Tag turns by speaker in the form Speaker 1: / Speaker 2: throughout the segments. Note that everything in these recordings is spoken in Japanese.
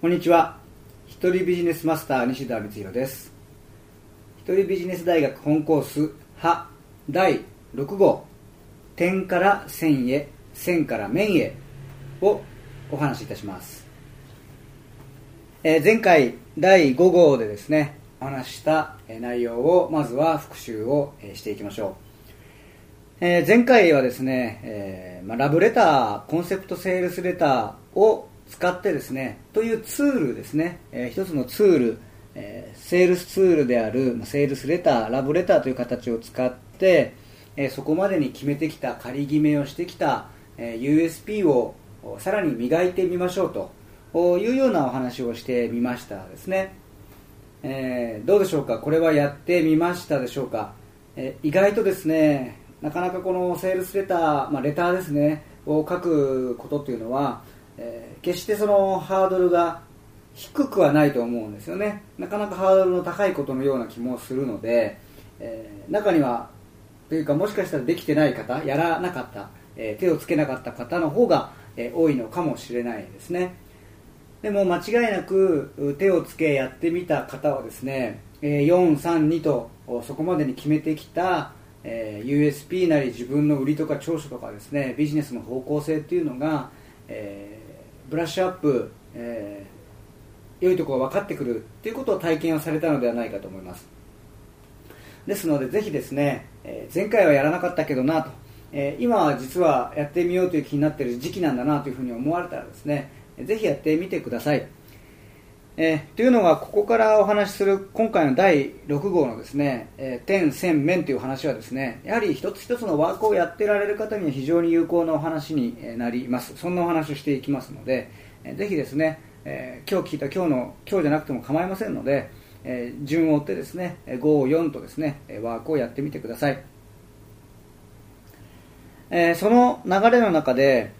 Speaker 1: こんにちは。一人ビジネスマスター西田光弘です。一人ビジネス大学本コース派第6号、点から線へ、線から面へをお話しいたします。前回第5号でですね、お話しした内容をまずは復習をしていきましょう。前回はですね、ラブレター、コンセプトセールスレターを使ってですね、というツールですね、一つのツール、セールスツールであるセールスレター、ラブレターという形を使って、そこまでに決めてきた、仮決めをしてきた USP をさらに磨いてみましょうというようなお話をしてみましたですね。どうでしょうか。これはやってみましたでしょうか。意外とですね、なかなかこのセールスレター、レターですねを書くことっていうのは、決してそのハードルが低くはないと思うんですよね。なかなかハードルの高いことのような気もするので、中にはというか、もしかしたらできてない方、やらなかった、手をつけなかった方の方が、多いのかもしれないですね。でも間違いなく手をつけやってみた方はですね、432とそこまでに決めてきた、USP なり自分の売りとか長所とかですね、ビジネスの方向性っていうのが、ブラッシュアップ、良いところが分かってくるということを体験をされたのではないかと思います。ですのでぜひですね、前回はやらなかったけどなと、今は実はやってみようという気になっている時期なんだなというふうに思われたらですね、ぜひやってみてください。というのが、ここからお話しする今回の第6号のですね、点線面という話はですね、やはり一つ一つのワークをやってられる方には非常に有効なお話になります。そんなお話をしていきますので、ぜひですね、今日聞いた今日じゃなくても構いませんので、順を追ってですね、5、4とですね、ワークをやってみてください。その流れの中で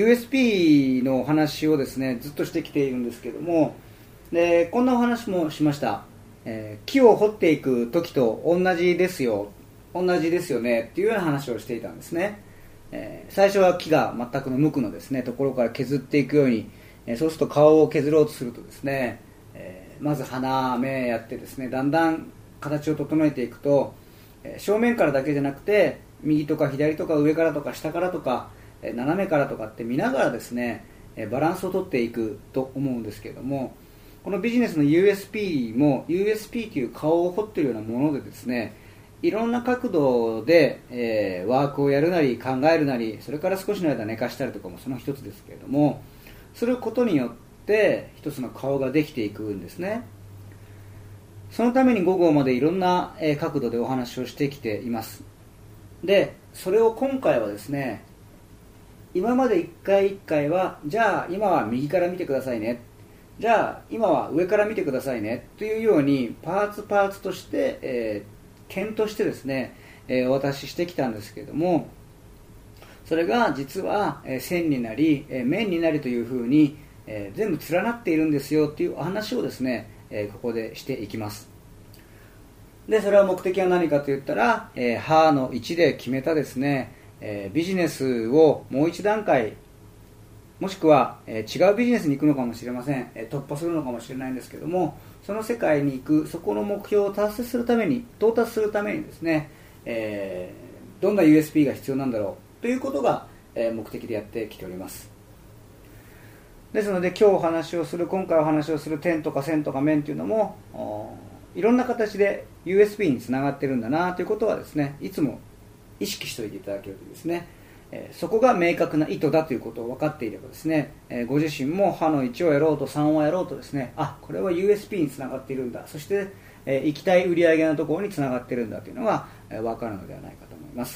Speaker 1: USP のお話をですね、ずっとしてきているんですけども、でこんなお話もしました。木を掘っていく時と同じですよねっていうような話をしていたんですね。最初は木が全くの無垢のですねところから削っていくように、そうすると顔を削ろうとするとですね、まず鼻目やってですね、だんだん形を整えていくと、正面からだけじゃなくて右とか左とか上からとか下からとか斜めからとかって見ながらですね、バランスをとっていくと思うんですけれども、このビジネスの USP も USP という顔を彫っているようなものでですね、いろんな角度で、ワークをやるなり考えるなり、それから少しの間寝かしたりとかもその一つですけれども、することによって一つの顔ができていくんですね。そのために5号までいろんな角度でお話をしてきています。でそれを今回はですね、今まで一回一回は、じゃあ今は右から見てくださいね、じゃあ今は上から見てくださいねというようにパーツとして、点としてですね、お渡ししてきたんですけれども、それが実は線になり面になりというふうに全部連なっているんですよというお話をですね、ここでしていきます。でそれは目的は何かといったら、歯の位置で決めたですね、ビジネスをもう一段階、もしくは違うビジネスに行くのかもしれません、突破するのかもしれないんですけども、その世界に行く、そこの目標を到達するためにですね、どんな USP が必要なんだろうということが目的でやってきております。ですので今回お話をする点とか線とか面というのもいろんな形で USB につながっているんだなということはですね、いつも意識しておいていただけるとですね、そこが明確な意図だということを分かっていればですね、ご自身も歯の1をやろうと3をやろうとですね、これは USB につながっているんだ、そして、行きたい売り上げのところにつながっているんだというのが、分かるのではないかと思います。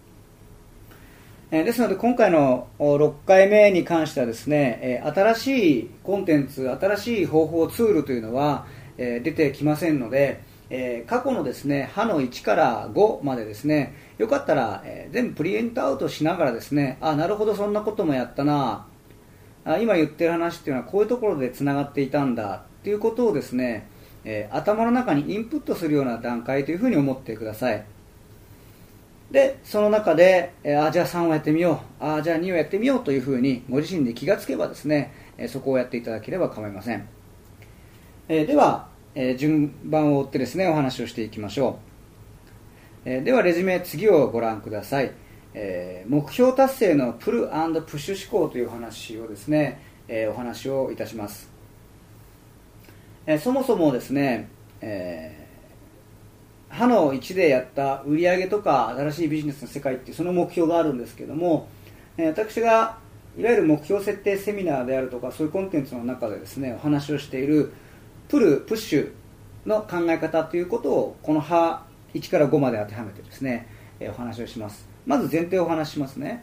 Speaker 1: ですので今回の6回目に関してはですね、新しいコンテンツ、新しい方法ツールというのは出てきませんので、過去のですね歯の1から5までですね、よかったら全部プリントアウトしながらですね、なるほどそんなこともやったな、今言ってる話っていうのはこういうところでつながっていたんだっていうことをですね、頭の中にインプットするような段階というふうに思ってください。でその中で、じゃあ3をやってみよう、じゃあ2をやってみようというふうにご自身で気がつけばですね、 そこをやっていただければ構いません。では、順番を追ってですねお話をしていきましょう。ではレジュメ次をご覧ください。目標達成のプル&プッシュ思考という話をですね、お話をいたします。そもそもですね、歯の1でやった売上とか新しいビジネスの世界っていうその目標があるんですけども、私がいわゆる目標設定セミナーであるとかそういうコンテンツの中でですねお話をしているプル・プッシュの考え方ということをこの歯1から5まで当てはめてですねお話をします。まず前提をお話ししますね。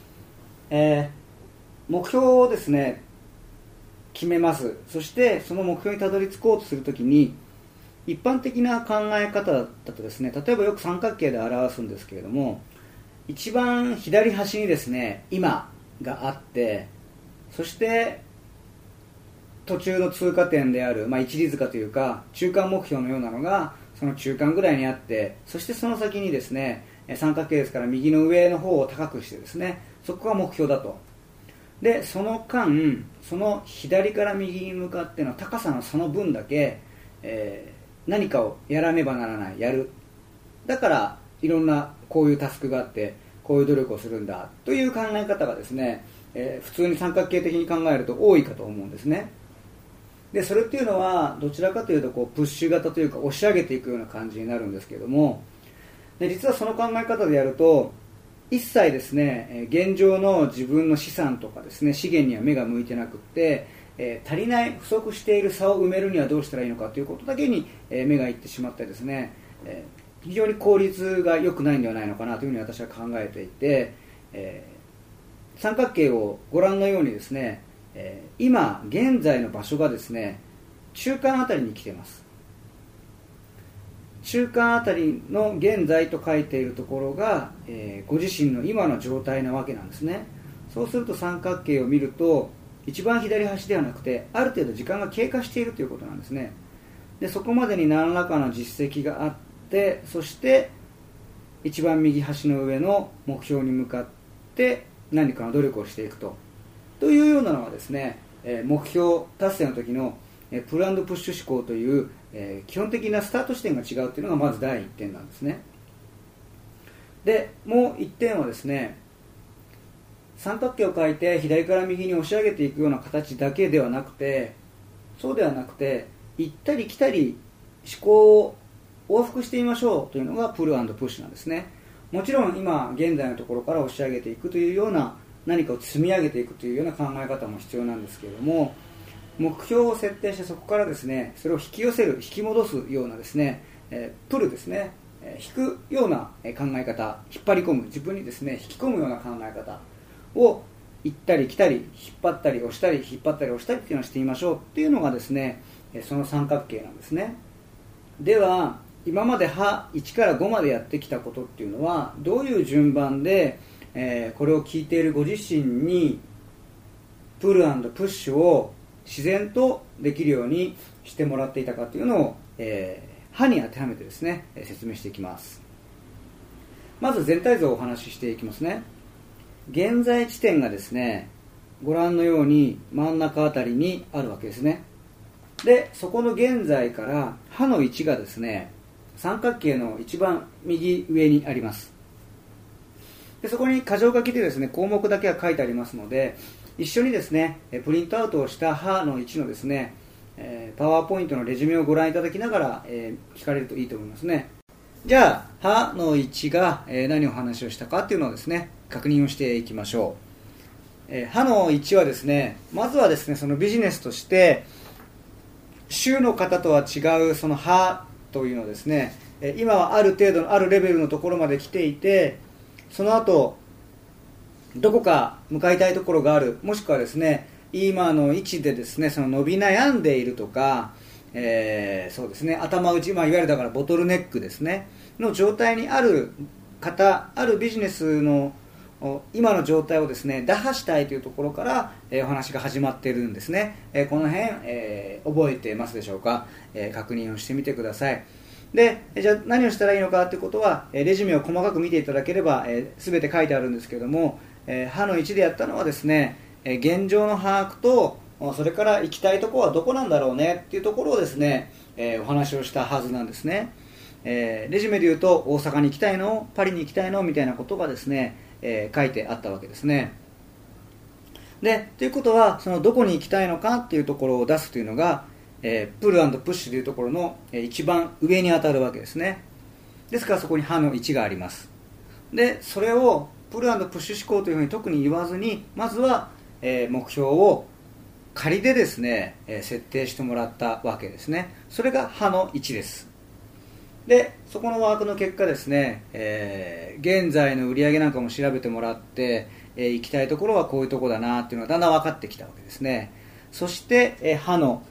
Speaker 1: 目標をですね決めます。そしてその目標にたどり着こうとするときに一般的な考え方だとですね、例えばよく三角形で表すんですけれども、一番左端にですね今があって、そして途中の通過点である、一里塚というか中間目標のようなのがその中間ぐらいにあって、そしてその先にですね三角形ですから右の上の方を高くしてですねそこが目標だと。でその間その左から右に向かっての高さのその分だけ、何かをやらねばならない、やる。だからいろんなこういうタスクがあってこういう努力をするんだという考え方がですね、普通に三角形的に考えると多いかと思うんですね。でそれっていうのはどちらかというとこうプッシュ型というか押し上げていくような感じになるんですけれども、で実はその考え方でやると一切ですね現状の自分の資産とかですね資源には目が向いてなくって、足りない不足している差を埋めるにはどうしたらいいのかということだけに、目がいってしまってですね、非常に効率が良くないんではないのかなというふうに私は考えていて、三角形をご覧のようにですね、今現在の場所がですね中間あたりに来ています。中間あたりの現在と書いているところが、ご自身の今の状態なわけなんですね。そうすると三角形を見ると一番左端ではなくてある程度時間が経過しているということなんですね。でそこまでに何らかの実績があって、そして一番右端の上の目標に向かって何かの努力をしていくというようなのがですね、目標達成の時のプル&プッシュ思考という、基本的なスタート地点が違うというのがまず第1点なんですね。でもう1点はですね、三角形を描いて左から右に押し上げていくような形だけではなくて、そうではなくて行ったり来たり思考を往復してみましょうというのがプル&プッシュなんですね。もちろん今現在のところから押し上げていくというような何かを積み上げていくというような考え方も必要なんですけれども、目標を設定してそこからですねそれを引き寄せる、引き戻すようなですね、プルですね、引くような考え方、引っ張り込む、自分にですね引き込むような考え方を行ったり来たり引っ張ったり押したり引っ張ったり押したりっていうのをしてみましょうっていうのがですねその三角形なんですね。では今まで歯1から5までやってきたことっていうのはどういう順番で、これを聞いているご自身にプル&プッシュを自然とできるようにしてもらっていたかというのを、歯に当てはめてですね説明していきます。まず全体像をお話ししていきますね。現在地点がですねご覧のように真ん中あたりにあるわけですね。でそこの現在から歯の位置がですね三角形の一番右上にあります。でそこに箇条書きでですね項目だけは書いてありますので、一緒にですねプリントアウトをした歯の位置のですねパワーポイントのレジュメをご覧いただきながら聞かれるといいと思いますね。じゃあ歯の位置が何を話をしたかっていうのをですね確認をしていきましょう。歯の位置はですねまずはですねそのビジネスとして週の方とは違うその歯というのをですね今はある程度のあるレベルのところまで来ていて、その後どこか向かいたいところがある、もしくはですね今の位置でですねその伸び悩んでいるとか、そうですね頭打ち、いわゆるだからボトルネックですねの状態にある方、あるビジネスの今の状態をですね打破したいというところから、お話が始まっているんですね。この辺、覚えてますでしょうか。確認をしてみてください。でじゃあ何をしたらいいのかということはレジュメを細かく見ていただければ、全て書いてあるんですけれども、歯の位置でやったのはですね現状の把握とそれから行きたいところはどこなんだろうねっていうところをですね、お話をしたはずなんですね。レジュメで言うと大阪に行きたいの、パリに行きたいのみたいなことがですね、書いてあったわけですね。で、ということはそのどこに行きたいのかっていうところを出すというのが、プル&プッシュというところの一番上に当たるわけですね。ですからそこに歯の1があります。で、それをプル&プッシュ思考というふうに特に言わずに、まずは目標を仮でですね設定してもらったわけですね。それが歯の1です。で、そこのワークの結果ですね、現在の売上なんかも調べてもらって、行きたいところはこういうところだなっていうのがだんだん分かってきたわけですね。そして、歯の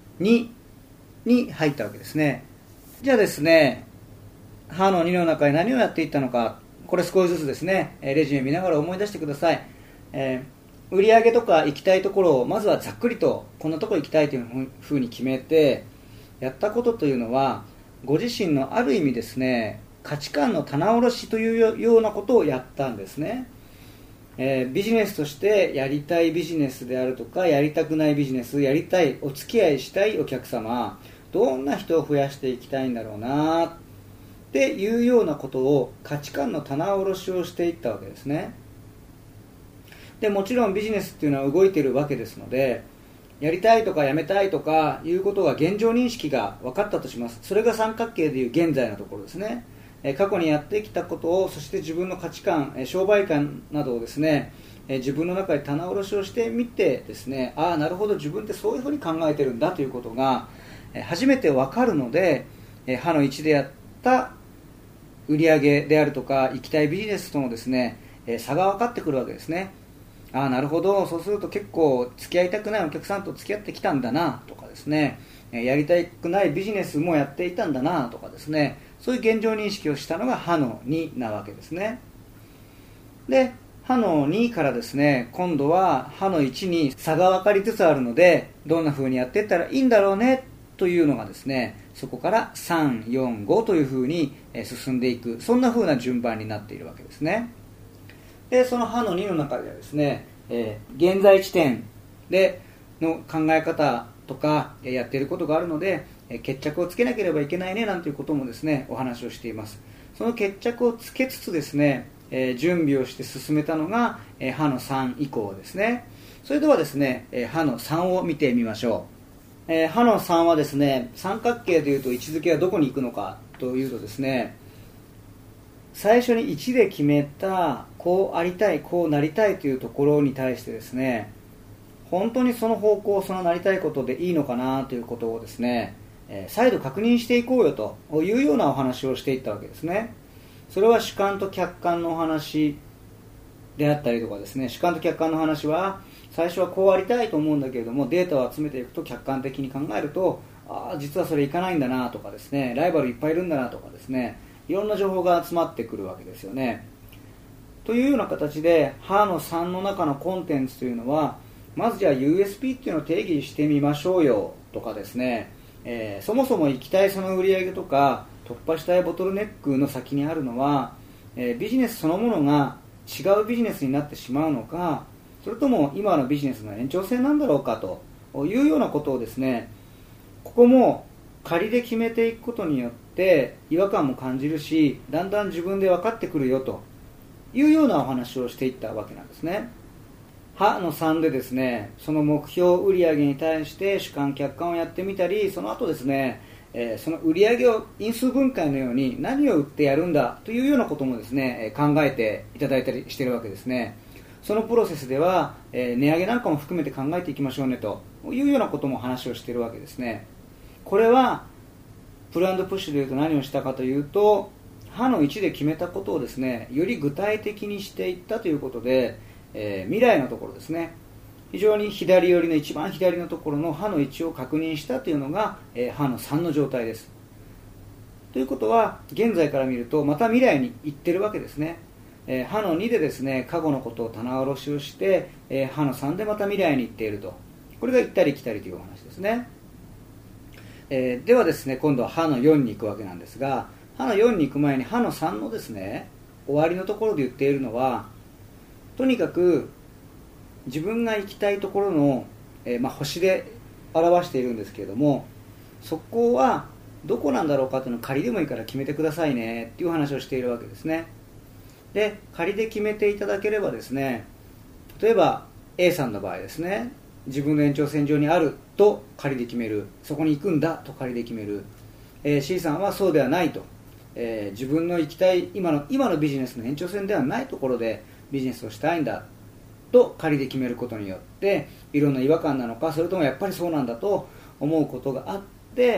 Speaker 1: 2に入ったわけですね。じゃあですね、歯の2の中で何をやっていったのか、これ少しずつですねレジュメ見ながら思い出してください。売上とか行きたいところをまずはざっくりとこんなところ行きたいというふうに決めてやったことというのは、ご自身のある意味ですね価値観の棚卸しというようなことをやったんですね。ビジネスとしてやりたいビジネスであるとか、やりたくないビジネス、やりたいお付き合いしたいお客様、どんな人を増やしていきたいんだろうなっていうようなことを価値観の棚卸しをしていったわけですね。でもちろんビジネスっていうのは動いているわけですので、やりたいとかやめたいとかいうことが現状認識が分かったとします。それが三角形でいう現在のところですね。過去にやってきたことを、そして自分の価値観、商売観などをですね自分の中で棚卸しをしてみてですね、ああなるほど自分ってそういうふうに考えてるんだということが初めて分かるので、歯の1でやった売上であるとか行きたいビジネスとのですね差が分かってくるわけですね。ああなるほど、そうすると結構付き合いたくないお客さんと付き合ってきたんだなとかですね、やりたくないビジネスもやっていたんだなとかですね、そういう現状認識をしたのが歯の2なわけですね。で、歯の2からですね今度は歯の1に差が分かりつつあるので、どんな風にやっていったらいいんだろうねというのがですね、そこから3、4、5という風に進んでいく、そんな風な順番になっているわけですね。で、その歯の2の中ではですね、現在地点での考え方とかやっていることがあるので、決着をつけなければいけないねなんていうこともですねお話をしています。その決着をつけつつですね、準備をして進めたのが歯の3以降ですね。それではですね歯の3を見てみましょう。歯の3はですね、三角形でいうと位置づけはどこに行くのかというとですね、最初に1で決めたこうありたい、こうなりたいというところに対してですね、本当にその方向、そのなりたいことでいいのかなということをですね、再度確認していこうよというようなお話をしていったわけですね。それは主観と客観のお話であったりとかですね、主観と客観の話は最初はこうありたいと思うんだけれども、データを集めていくと客観的に考えると、実はそれいかないんだなとかですね、ライバルいっぱいいるんだなとかですね、いろんな情報が集まってくるわけですよね。というような形で歯の3の中のコンテンツというのは、まずじゃあ USP っていうのを定義してみましょうよとかですね、そもそも行きたいその売り上げとか突破したいボトルネックの先にあるのは、ビジネスそのものが違うビジネスになってしまうのか、それとも今のビジネスの延長線なんだろうかというようなことをですね、ここも仮で決めていくことによって違和感も感じるし、だんだん自分で分かってくるよというようなお話をしていったわけなんですね。歯の3でですね、その目標売上に対して主観客観をやってみたり、その後ですね、その売上を因数分解のように何を売ってやるんだというようなこともですね考えていただいたりしているわけですね。そのプロセスでは、値上げなんかも含めて考えていきましょうねというようなことも話をしているわけですね。これはプル&プッシュでいうと何をしたかというと、歯の1で決めたことをですねより具体的にしていったということで、未来のところですね、非常に左寄りの一番左のところの歯の位置を確認したというのが、歯の3の状態です。ということは現在から見るとまた未来に行ってるわけですね。歯の2でですね過去のことを棚卸しをして、歯の3でまた未来に行っていると、これが行ったり来たりというお話ですね。ではですね、今度は歯の4に行くわけなんですが、歯の4に行く前に歯の3のですね終わりのところで言っているのは、とにかく自分が行きたいところの星で表しているんですけれども、そこはどこなんだろうかというのを仮でもいいから決めてくださいねっていう話をしているわけですね。で、仮で決めていただければですね、例えば A さんの場合ですね、自分の延長線上にあると仮で決める、そこに行くんだと仮で決める、C さんはそうではないと、自分の行きたい今のビジネスの延長線ではないところでビジネスをしたいんだと仮で決めることによって、いろんな違和感なのか、それともやっぱりそうなんだと思うことがあって、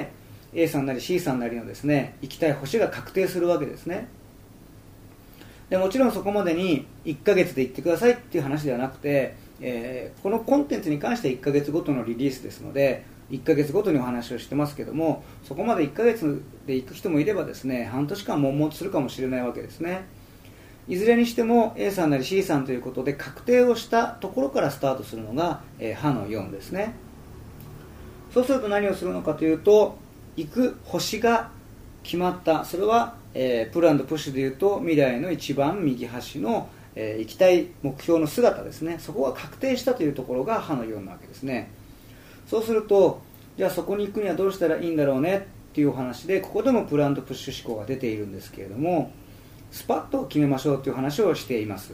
Speaker 1: A さんなり C さんなりのですね、行きたい星が確定するわけですね。でもちろんそこまでに1ヶ月で行ってくださいっていう話ではなくて、このコンテンツに関しては1ヶ月ごとのリリースですので、1ヶ月ごとにお話をしてますけども、そこまで1ヶ月で行く人もいればですね、半年間悶々とするかもしれないわけですね。いずれにしても A さんなり C さんということで確定をしたところからスタートするのが、波の4ですね。そうすると何をするのかというと、行く星が決まった。それは、プル&プッシュでいうと未来の一番右端の、行きたい目標の姿ですね。そこが確定したというところが波の4なわけですね。そうすると、じゃあそこに行くにはどうしたらいいんだろうねっていうお話で、ここでもプル&プッシュ思考が出ているんですけれども、スパッと決めましょうという話をしています。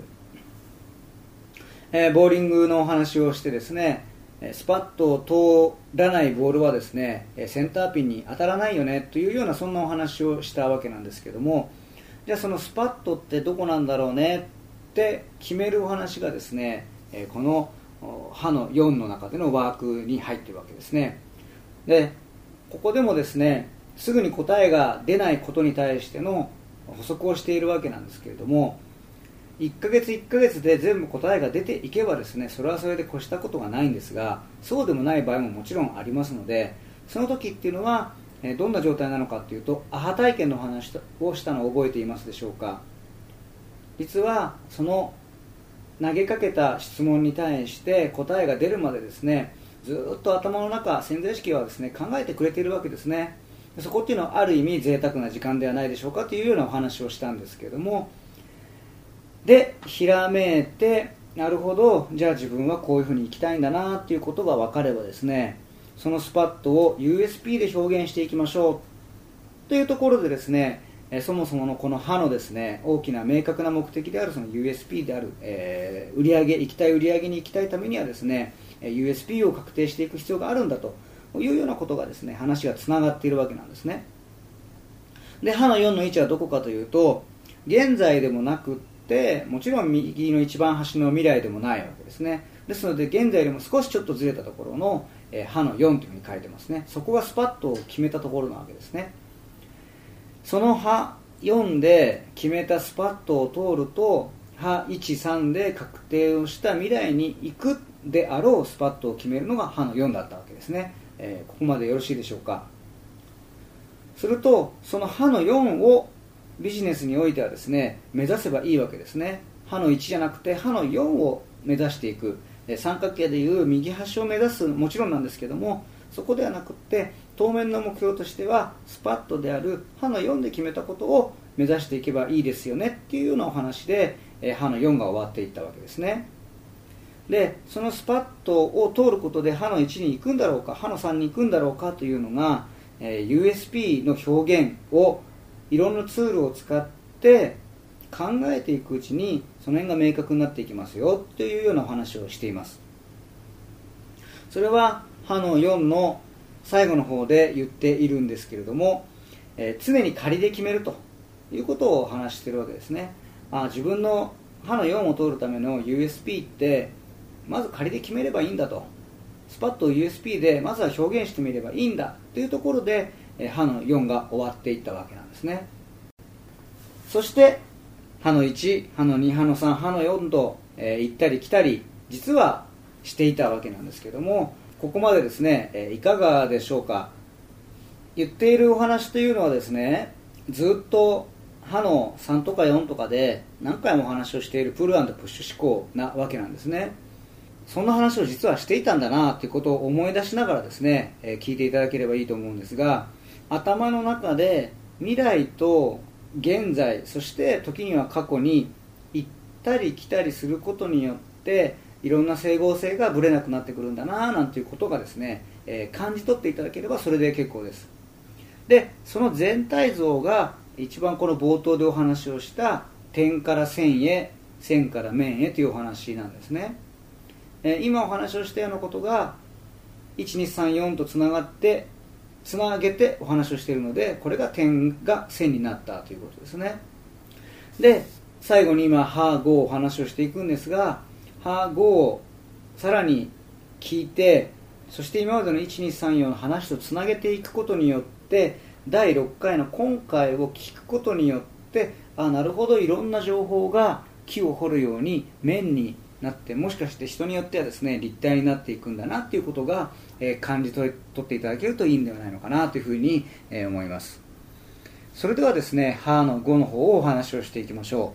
Speaker 1: ボーリングのお話をしてですね、スパッと通らないボールはですね、センターピンに当たらないよねというような、そんなお話をしたわけなんですけども、じゃあそのスパッとってどこなんだろうねって決めるお話がですね、この波の4の中でのワークに入っているわけですね。で、ここでもですね、すぐに答えが出ないことに対しての補足をしているわけなんですけれども、1ヶ月1ヶ月で全部答えが出ていけばですね、それはそれで越したことがないんですが、そうでもない場合ももちろんありますので、その時っていうのはどんな状態なのかっていうと、アハ体験の話をしたのを覚えていますでしょうか。実はその投げかけた質問に対して答えが出るまでですね、ずっと頭の中、潜在意識はですね、考えてくれているわけですね。そこっていうのはある意味贅沢な時間ではないでしょうかというようなお話をしたんですけれども、でひらめいて、なるほど、じゃあ自分はこういうふうに生きたいんだなっていうことが分かればですね、そのスパットを USP で表現していきましょうというところでですね、そもそものこの波のですね、大きな明確な目的であるその USP である、売上、行きたい売上に行きたいためにはですね、USP を確定していく必要があるんだというようなことがですね、話がつながっているわけなんですね。で、波の4の位置はどこかというと、現在でもなくって、もちろん右の一番端の未来でもないわけですね。ですので現在よりも少しちょっとずれたところの、波の4というふうに書いてますね。そこがスパッと決めたところなわけですね。その波4で決めたスパットを通ると、波1、3で確定をした未来に行くであろうスパットを決めるのが波の4だったわけですね。ここまでよろしいでしょうか。するとその波の4をビジネスにおいてはですね、目指せばいいわけですね。波の1じゃなくて波の4を目指していく、三角形でいう右端を目指すもちろんなんですけども、そこではなくって当面の目標としてはスパットである波の4で決めたことを目指していけばいいですよねっていうようなお話で、波の4が終わっていったわけですね。でそのスパットを通ることで波の1に行くんだろうか、波の3に行くんだろうかというのが、USP の表現をいろんなツールを使って考えていくうちに、その辺が明確になっていきますよというようなお話をしています。それは波の4の最後の方で言っているんですけれども、常に仮で決めるということを話しているわけですね。自分の波の4を通るための USP ってまず仮で決めればいいんだと、スパッと USP でまずは表現してみればいいんだというところで、波の4が終わっていったわけなんですね。そして波の1、波の2、波の3、波の4と、行ったり来たり実はしていたわけなんですけども、ここまでですね、いかがでしょうか。言っているお話というのはですね、ずっと波の3とか4とかで何回もお話をしているプル&プッシュ思考なわけなんですね。そんな話を実はしていたんだなということを思い出しながらですね、聞いていただければいいと思うんですが、頭の中で未来と現在、そして時には過去に行ったり来たりすることによって、 いろんな整合性がぶれなくなってくるんだななんていうことがですね、感じ取っていただければそれで結構です。でその全体像が一番この冒頭でお話をした点から線へ、線から面へというお話なんですね。今お話をしたようなことが1234とつなげてお話をしているので、これが点が線になったということですね。で最後に今ハーゴーお話をしていくんですが、ハーゴーをさらに聞いて、そして今までの1234の話とつなげていくことによって第6回の今回を聞くことによって、なるほど、いろんな情報が木を掘るように面になって、もしかして人によってはですね立体になっていくんだなということが、感じ取っていただけるといいんではないのかなというふうに、思います。それではですね、歯の5の方をお話をしていきましょ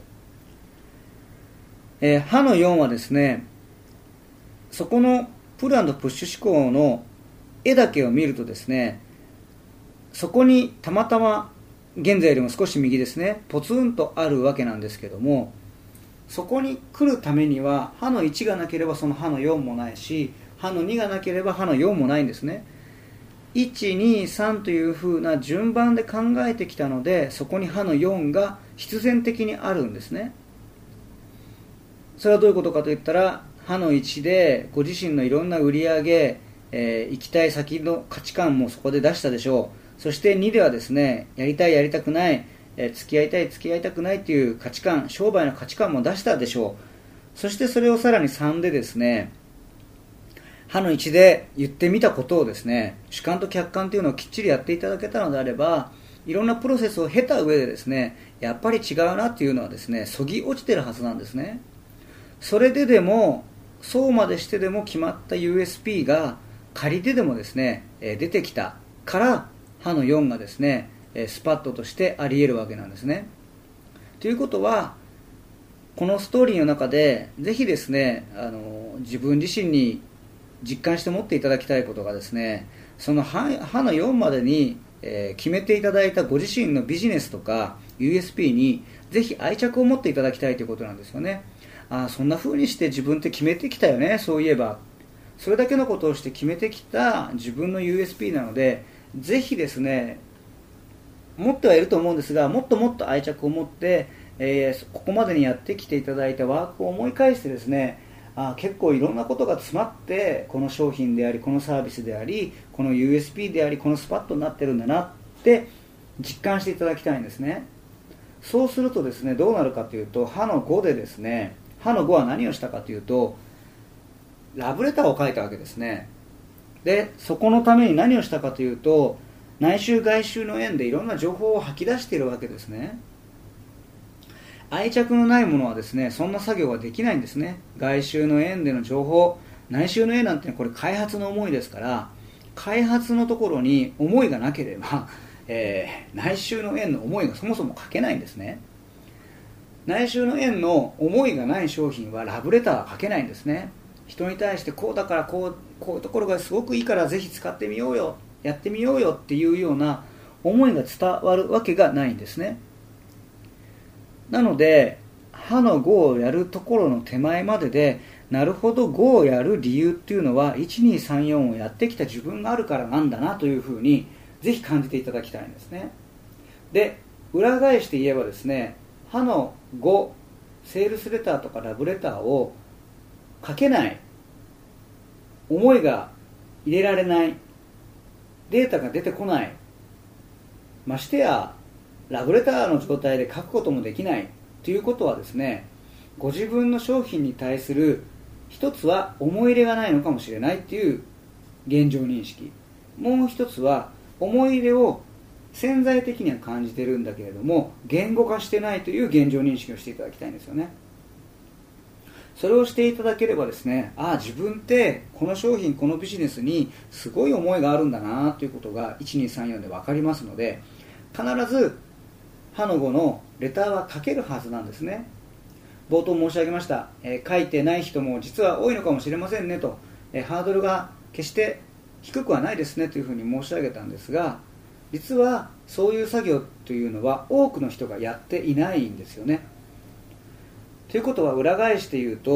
Speaker 1: う。歯の4はですね、そこのプル&プッシュ思考の絵だけを見るとですね、そこにたまたま現在よりも少し右ですね、ポツンとあるわけなんですけども、そこに来るためには歯の1がなければその歯の4もないし、歯の2がなければ歯の4もないんですね。1、2、3というふうな順番で考えてきたので、そこに歯の4が必然的にあるんですね。それはどういうことかといったら、歯の1でご自身のいろんな売り上げ、行きたい先の価値観もそこで出したでしょう。そして2ではですね、やりたいやりたくない、付き合いたい付き合いたくないという価値観、商売の価値観も出したでしょう。そしてそれをさらに3でですね、歯の1で言ってみたことをですね、主観と客観というのをきっちりやっていただけたのであれば、いろんなプロセスを経た上でですね、やっぱり違うなというのはですね、そぎ落ちてるはずなんですね。それででもそうまでしてでも決まった USP が仮ででもですね、出てきたから歯の4がですね、スパッととしてあり得るわけなんですね。ということは、このストーリーの中でぜひですね、自分自身に実感して持っていただきたいことがですね、その歯の4までに、決めていただいたご自身のビジネスとか USP にぜひ愛着を持っていただきたいということなんですよね。そんな風にして自分って決めてきたよね、そういえば。それだけのことをして決めてきた自分の USP なので、ぜひですね、持ってはいると思うんですが、もっともっと愛着を持って、ここまでにやってきていただいたワークを思い返してですね、結構いろんなことが詰まってこの商品であり、このサービスであり、この USP であり、このスパットになってるんだなって実感していただきたいんですね。そうするとですね、どうなるかというと、歯の5でですね、歯の5は何をしたかというと、ラブレターを書いたわけですね。でそこのために何をしたかというと、内周外周の縁でいろんな情報を吐き出しているわけですね。愛着のないものはですね、そんな作業はできないんですね。外周の縁での情報、内周の縁なんてこれ開発の思いですから、開発のところに思いがなければ、内周の縁の思いがそもそも書けないんですね。内周の縁の思いがない商品はラブレターは書けないんですね。人に対してこうだからこういうところがすごくいいからぜひ使ってみようよ、やってみようよっていうような思いが伝わるわけがないんですね。なので歯の5をやるところの手前までで、なるほど5をやる理由っていうのは1234をやってきた自分があるからなんだなというふうにぜひ感じていただきたいんですね。で裏返して言えばですね、歯の5、セールスレターとかラブレターを書けない、思いが入れられない、データが出てこない、ましてやラブレターの状態で書くこともできないということはですね、ご自分の商品に対する一つは思い入れがないのかもしれないっていう現状認識、もう一つは思い入れを潜在的には感じてるんだけれども言語化してないという現状認識をしていただきたいんですよね。それをしていただければですね、自分ってこの商品このビジネスにすごい思いがあるんだなということが1234で分かりますので、必ず歯の5のレターは書けるはずなんですね。冒頭申し上げました、書いてない人も実は多いのかもしれませんねと、ハードルが決して低くはないですねというふうに申し上げたんですが、実はそういう作業というのは多くの人がやっていないんですよね。ということは裏返して言うと、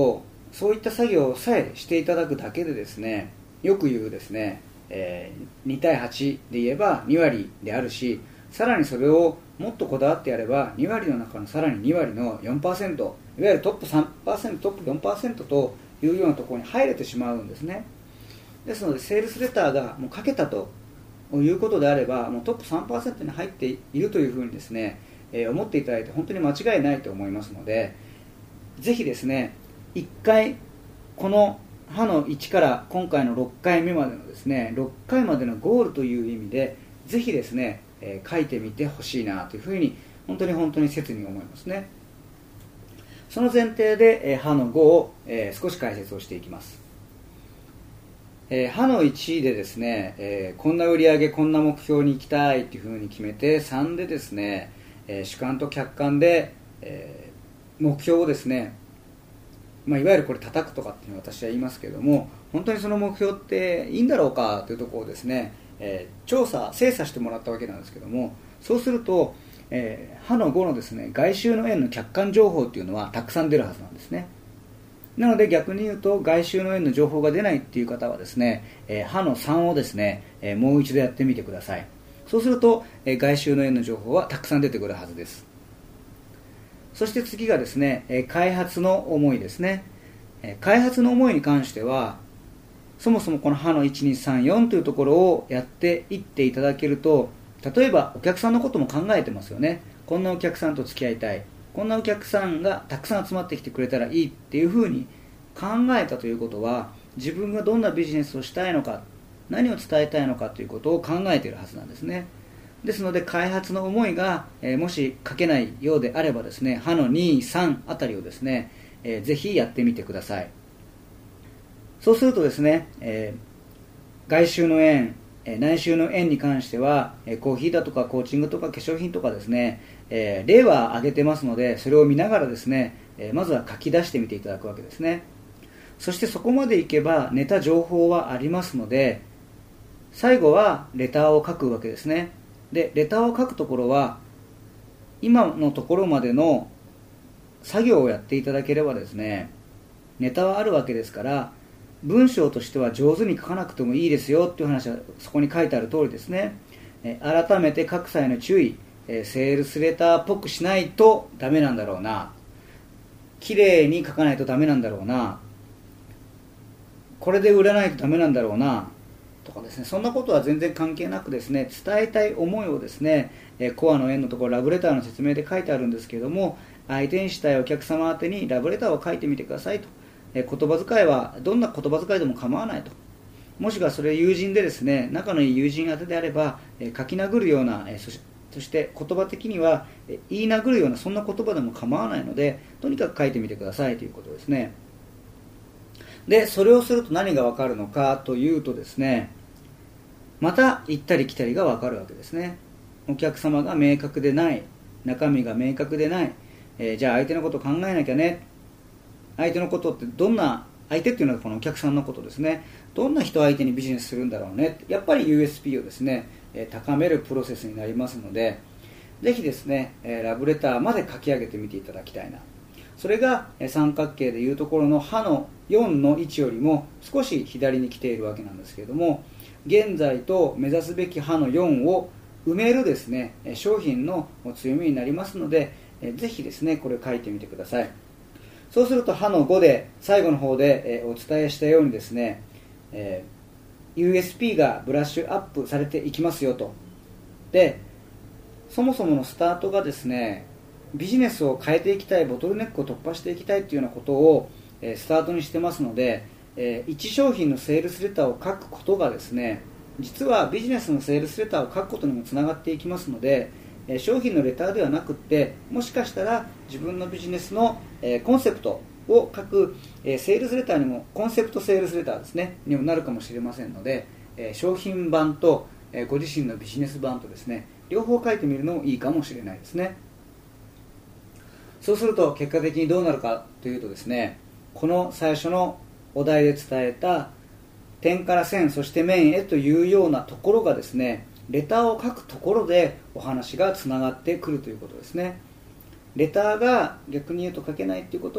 Speaker 1: そういった作業さえしていただくだけでですね、よく言うですね、2対8で言えば2割であるし、さらにそれをもっとこだわってやれば2割の中のさらに2割の 4%、 いわゆるトップ 3%、 トップ 4% というようなところに入れてしまうんですね。ですのでセールスレターがもう書けたということであれば、もうトップ 3% に入っているというふうにですね、思っていただいて本当に間違いないと思いますので、ぜひですね、1回この歯の1から今回の6回目までのですね、6回までのゴールという意味でぜひですね、書いてみてほしいなというふうに本当に切に思いますね。その前提で、歯の5を、少し解説をしていきます。歯の1でですね、こんな売上こんな目標に行きたいというふうに決めて、3でですね、主観と客観で、目標をですね、いわゆるこれ叩くとかっていうのを私は言いますけれども、本当にその目標っていいんだろうかというところをですね、精査してもらったわけなんですけども、そうすると、歯の5のですね、外周の円の客観情報っていうのはたくさん出るはずなんですね。なので逆に言うと、外周の円の情報が出ないっていう方はですね、歯の3をですね、もう一度やってみてください。そうすると、外周の円の情報はたくさん出てくるはずです。そして次がですね、開発の思いですね。開発の思いに関しては、そもそもこの歯の1234というところをやっていっていただけると、例えばお客さんのことも考えてますよね。こんなお客さんと付き合いたい、こんなお客さんがたくさん集まってきてくれたらいいっていうふうに考えたということは、自分がどんなビジネスをしたいのか、何を伝えたいのかということを考えているはずなんですね。ですので開発の思いが、もし書けないようであればですね、歯の2、3あたりをですね、ぜひやってみてください。そうするとですね、外周の円、内周の円に関しては、コーヒーだとかコーチングとか化粧品とかですね、例は挙げてますので、それを見ながらですね、まずは書き出してみていただくわけですね。そしてそこまでいけばネタ情報はありますので、最後はレターを書くわけですね。でレターを書くところは今のところまでの作業をやっていただければですね、ネタはあるわけですから、文章としては上手に書かなくてもいいですよっていう話はそこに書いてある通りですね。改めて書く際の注意、セールスレターっぽくしないとダメなんだろうな、綺麗に書かないとダメなんだろうな、これで売らないとダメなんだろうなとかですね、そんなことは全然関係なくですね、伝えたい思いをですね、コアの円のところラブレターの説明で書いてあるんですけれども、相手にしたいお客様宛てにラブレターを書いてみてくださいと。言葉遣いはどんな言葉遣いでも構わないと。もしくはそれ友人でですね、仲のいい友人宛てであれば、書き殴るような、そして言葉的には言い殴るようなそんな言葉でも構わないので、とにかく書いてみてくださいということですね。でそれをすると何が分かるのかというとですね、また行ったり来たりが分かるわけですね。お客様が明確でない、中身が明確でない、じゃあ相手のことを考えなきゃね。相手のことってどんな、相手っていうのはこのお客さんのことですね。どんな人相手にビジネスするんだろうね。やっぱり USP をですね、高めるプロセスになりますので、ぜひですね、ラブレターまで書き上げてみていただきたいな。それが三角形でいうところの歯の4の位置よりも少し左に来ているわけなんですけれども、現在と目指すべき歯の4を埋めるですね、商品の強みになりますので、ぜひですねこれを書いてみてください。そうすると歯の5で最後の方でお伝えしたようにですね、USP がブラッシュアップされていきますよと。でそもそものスタートがですね、ビジネスを変えていきたい、ボトルネックを突破していきたいというようなことをスタートにしてますので、1商品のセールスレターを書くことがですね、実はビジネスのセールスレターを書くことにもつながっていきますので、商品のレターではなくって、もしかしたら自分のビジネスのコンセプトを書くセールスレターにも、コンセプトセールスレターですねにもなるかもしれませんので、商品版とご自身のビジネス版とですね、両方書いてみるのもいいかもしれないですね。そうすると結果的にどうなるかというとですね、この最初のお題で伝えた点から線、そして面へというようなところがですね、レターを書くところでお話がつながってくるということですね。レターが逆に言うと書けないということは、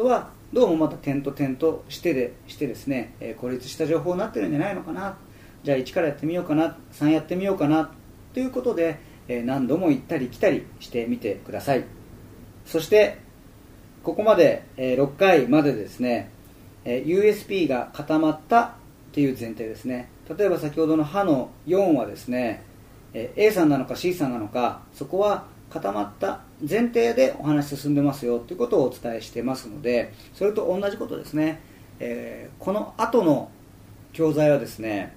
Speaker 1: どうもまた点と点としてですね、孤立した情報になってるんじゃないのかな、じゃあ1からやってみようかな、3やってみようかなということで、何度も行ったり来たりしてみてください。そしてここまで、6回までですね、USB が固まったという前提ですね。例えば先ほどの歯の4はですね、A さんなのか C さんなのか、そこは固まった前提でお話進んでますよということをお伝えしてますので、それと同じことですね。この後の教材はですね、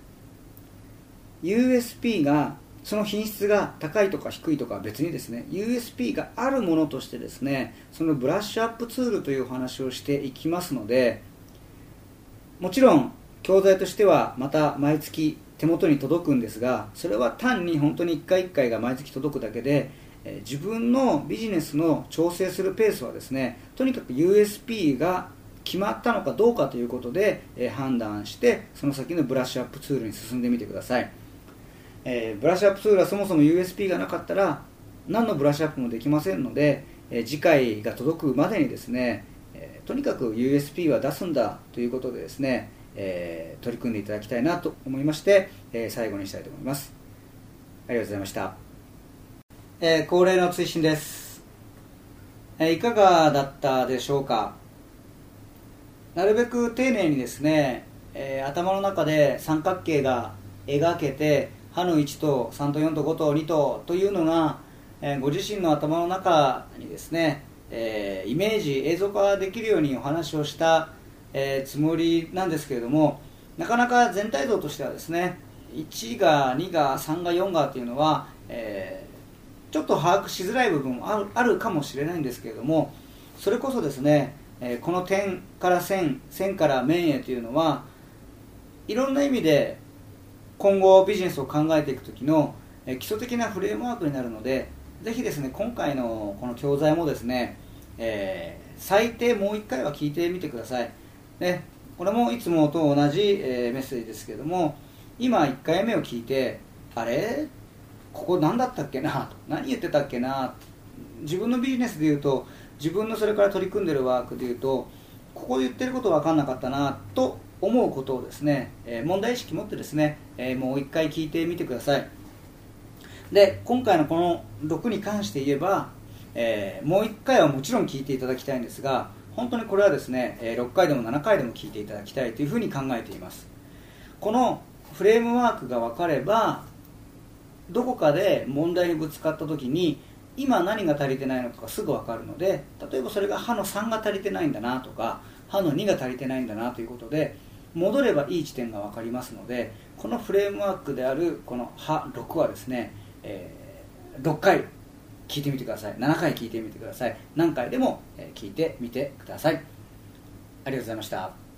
Speaker 1: USB がその品質が高いとか低いとかは別にですね、 USB があるものとしてですね、そのブラッシュアップツールというお話をしていきますので、もちろん教材としてはまた毎月手元に届くんですが、それは単に本当に1回1回が毎月届くだけで、自分のビジネスの調整するペースはですね、とにかく USB が決まったのかどうかということで、判断してその先のブラッシュアップツールに進んでみてください。ブラッシュアップツールはそもそも USB がなかったら何のブラッシュアップもできませんので、次回が届くまでにですね、とにかく USB は出すんだということでですね、取り組んでいただきたいなと思いまして、最後にしたいと思います。ありがとうございました。恒例の追伸です。いかがだったでしょうか。なるべく丁寧にですね、頭の中で三角形が描けて、歯の1と3と4と5と2というのが、ご自身の頭の中にですね、イメージ映像化できるようにお話をした、つもりなんですけれども、なかなか全体像としてはですね、1が2が3が4がというのは、ちょっと把握しづらい部分もあるかもしれないんですけれども、それこそですね、この点から線から面へというのはいろんな意味で今後ビジネスを考えていくときの基礎的なフレームワークになるので、ぜひですね、今回のこの教材もですね、最低もう1回は聞いてみてください。でこれもいつもと同じ、メッセージですけれども、今1回目を聞いて、あれここ何だったっけな、何言ってたっけな、自分のビジネスでいうと、自分のそれから取り組んでいるワークでいうと、ここで言ってること分かんなかったなと思うことをですね、問題意識持ってですね、もう一回聞いてみてください。で今回のこの6に関して言えば、もう一回はもちろん聞いていただきたいんですが、本当にこれはですね、6回でも7回でも聞いていただきたいというふうに考えています。このフレームワークが分かれば、どこかで問題にぶつかった時に今何が足りてないのかがすぐ分かるので、例えばそれが歯の3が足りてないんだなとか、歯の2が足りてないんだなということで戻ればいい地点が分かりますので、このフレームワークであるこの歯6はですね、6回聞いてみてください。7回聞いてみてください。何回でも聞いてみてください。ありがとうございました。